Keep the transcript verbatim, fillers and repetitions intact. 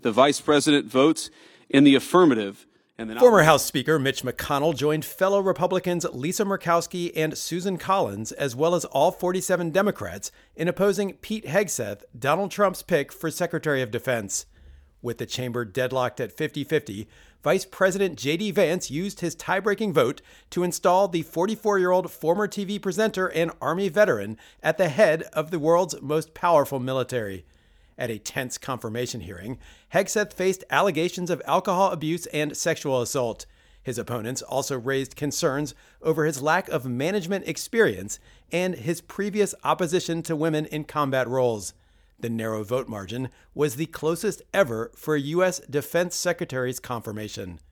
The vice president votes in the affirmative. And the Former House Speaker Mitch McConnell joined fellow Republicans Lisa Murkowski and Susan Collins, as well as all forty-seven Democrats, in opposing Pete Hegseth, Donald Trump's pick for Secretary of Defense. With the chamber deadlocked at fifty-fifty, Vice President J D Vance used his tie-breaking vote to install the forty-four-year-old former T V presenter and Army veteran at the head of the world's most powerful military. At a tense confirmation hearing, Hegseth faced allegations of alcohol abuse and sexual assault. His opponents also raised concerns over his lack of management experience and his previous opposition to women in combat roles. The narrow vote margin was the closest ever for a U S Defense Secretary's confirmation.